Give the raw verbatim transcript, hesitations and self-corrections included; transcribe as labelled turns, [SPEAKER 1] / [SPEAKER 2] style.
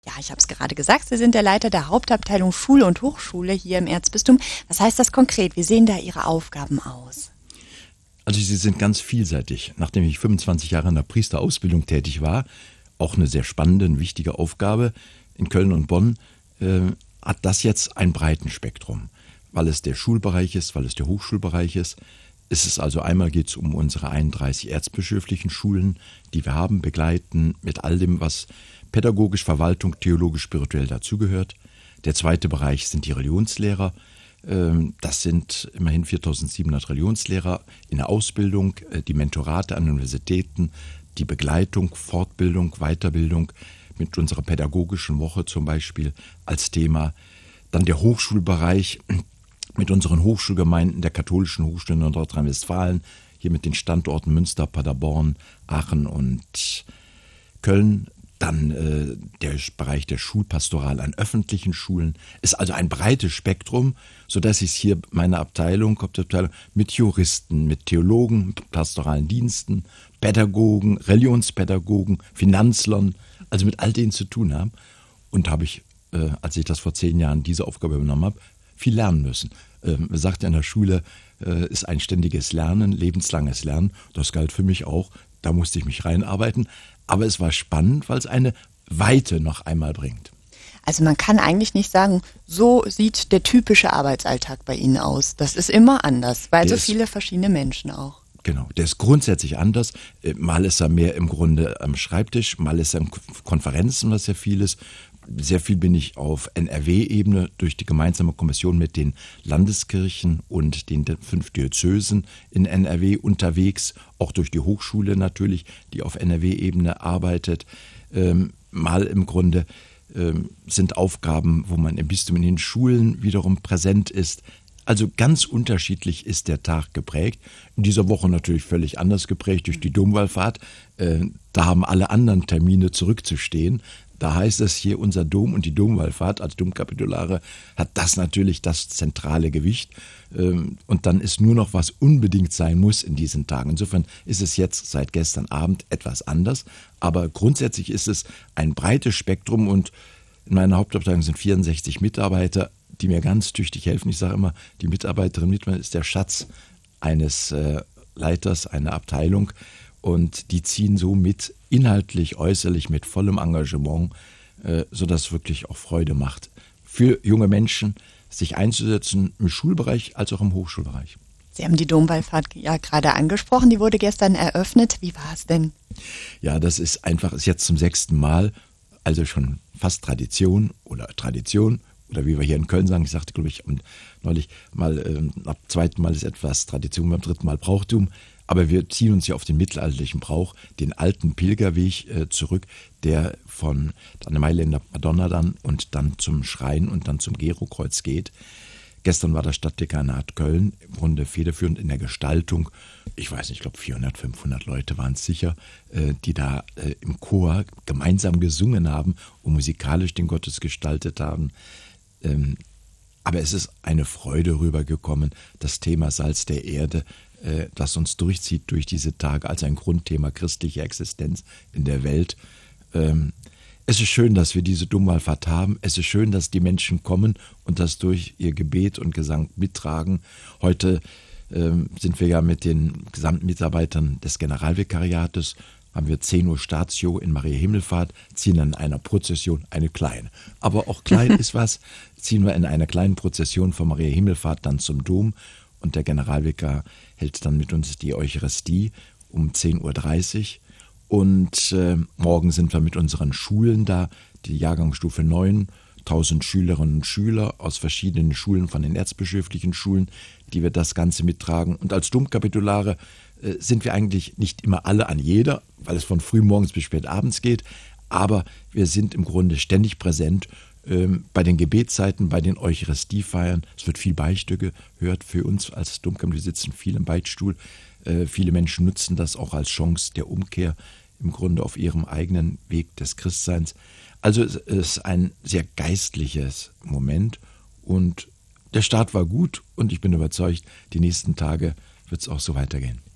[SPEAKER 1] Ja, ich habe es gerade gesagt, Sie sind der Leiter der Hauptabteilung Schule und Hochschule hier im Erzbistum. Was heißt das konkret? Wie sehen da Ihre Aufgaben aus?
[SPEAKER 2] Also sie sind ganz vielseitig. Nachdem ich fünfundzwanzig Jahre in der Priesterausbildung tätig war, auch eine sehr spannende und wichtige Aufgabe in Köln und Bonn, äh, hat das jetzt ein breiten Spektrum. Weil es der Schulbereich ist, weil es der Hochschulbereich ist. Ist es also einmal geht es um unsere einunddreißig erzbischöflichen Schulen, die wir haben, begleiten mit all dem, was pädagogisch, Verwaltung, theologisch, spirituell dazugehört. Der zweite Bereich sind die Religionslehrer. Das sind immerhin viertausendsiebenhundert Religionslehrer in der Ausbildung, die Mentorate an Universitäten, die Begleitung, Fortbildung, Weiterbildung mit unserer pädagogischen Woche zum Beispiel als Thema. Dann der Hochschulbereich mit unseren Hochschulgemeinden der katholischen Hochschulen in Nordrhein-Westfalen, hier mit den Standorten Münster, Paderborn, Aachen und Köln. Dann äh, der Bereich der Schulpastoral an öffentlichen Schulen. Ist also ein breites Spektrum, sodass ich hier meine Abteilung, Hauptabteilung, mit Juristen, mit Theologen, pastoralen Diensten, Pädagogen, Religionspädagogen, Finanzlern, also mit all denen zu tun habe. Und habe ich, äh, als ich das vor zehn Jahren diese Aufgabe übernommen habe, viel lernen müssen. Äh, man sagt ja in der Schule, äh, ist ein ständiges Lernen, lebenslanges Lernen. Das galt für mich auch. Da musste ich mich reinarbeiten. Aber es war spannend, weil es eine Weite noch einmal bringt.
[SPEAKER 1] Also man kann eigentlich nicht sagen, so sieht der typische Arbeitsalltag bei Ihnen aus. Das ist immer anders, weil
[SPEAKER 2] Der
[SPEAKER 1] so viele verschiedene Menschen auch.
[SPEAKER 2] Genau, der ist grundsätzlich anders. Mal ist er mehr im Grunde am Schreibtisch, mal ist er in Konferenzen, was ja viel ist. Sehr viel bin ich auf N R W-Ebene durch die gemeinsame Kommission mit den Landeskirchen und den fünf Diözesen in N R W unterwegs, auch durch die Hochschule natürlich, die auf N R W-Ebene arbeitet. Ähm, mal im Grunde ähm, sind Aufgaben, wo man im Bistum in den Schulen wiederum präsent ist. Also ganz unterschiedlich ist der Tag geprägt. In dieser Woche natürlich völlig anders geprägt durch die Domwallfahrt. Äh, da haben alle anderen Termine zurückzustehen. Da heißt es hier, unser Dom und die Domwallfahrt als Domkapitulare hat das natürlich das zentrale Gewicht. Und dann ist nur noch, was unbedingt sein muss in diesen Tagen. Insofern ist es jetzt seit gestern Abend etwas anders. Aber grundsätzlich ist es ein breites Spektrum und in meiner Hauptabteilung sind vierundsechzig Mitarbeiter, die mir ganz tüchtig helfen. Ich sage immer, die Mitarbeiterin Mitarbeiter ist der Schatz eines Leiters, einer Abteilung. Und die ziehen so mit, inhaltlich, äußerlich, mit vollem Engagement, äh, sodass es wirklich auch Freude macht, für junge Menschen sich einzusetzen, im Schulbereich als auch im Hochschulbereich.
[SPEAKER 1] Sie haben die Domwallfahrt ja gerade angesprochen, die wurde gestern eröffnet. Wie war es denn?
[SPEAKER 2] Ja, das ist einfach, ist jetzt zum sechsten Mal, also schon fast Tradition oder Tradition. Oder wie wir hier in Köln sagen, ich sagte, glaube ich, neulich mal, äh, ab zweiten Mal ist etwas Tradition, beim dritten Mal Brauchtum. Aber wir ziehen uns ja auf den mittelalterlichen Brauch, den alten Pilgerweg äh, zurück, der von der Mailänder Madonna dann und dann zum Schrein und dann zum Gerokreuz geht. Gestern war das Stadtdekanat Köln im Grunde federführend in der Gestaltung. Ich weiß nicht, ich glaube vierhundert, fünfhundert Leute waren es sicher, äh, die da äh, im Chor gemeinsam gesungen haben und musikalisch den Gottes gestaltet haben. Ähm, aber es ist eine Freude rübergekommen, das Thema Salz der Erde, das uns durchzieht durch diese Tage als ein Grundthema christlicher Existenz in der Welt. Es ist schön, dass wir diese Domwallfahrt haben. Es ist schön, dass die Menschen kommen und das durch ihr Gebet und Gesang mittragen. Heute sind wir ja mit den gesamten Mitarbeitern des Generalvikariates, haben wir zehn Uhr Statio in Maria Himmelfahrt, ziehen in einer Prozession, eine kleine. Aber auch klein ist was, ziehen wir in einer kleinen Prozession von Maria Himmelfahrt dann zum Dom. Und der Generalvikar hält dann mit uns die Eucharistie um zehn Uhr dreißig. Und äh, morgen sind wir mit unseren Schulen da, die Jahrgangsstufe neun, tausend Schülerinnen und Schüler aus verschiedenen Schulen von den erzbischöflichen Schulen, die wir das Ganze mittragen. Und als Domkapitulare äh, sind wir eigentlich nicht immer alle an jeder, weil es von frühmorgens bis spät abends geht. Aber wir sind im Grunde ständig präsent bei den Gebetszeiten, bei den Eucharistiefeiern. Es wird viel Beichte gehört für uns als Domkapitän. Wir sitzen viel im Beichtstuhl. Äh, viele Menschen nutzen das auch als Chance der Umkehr im Grunde auf ihrem eigenen Weg des Christseins. Also es ist ein sehr geistliches Moment und der Start war gut und ich bin überzeugt, die nächsten Tage wird es auch so weitergehen.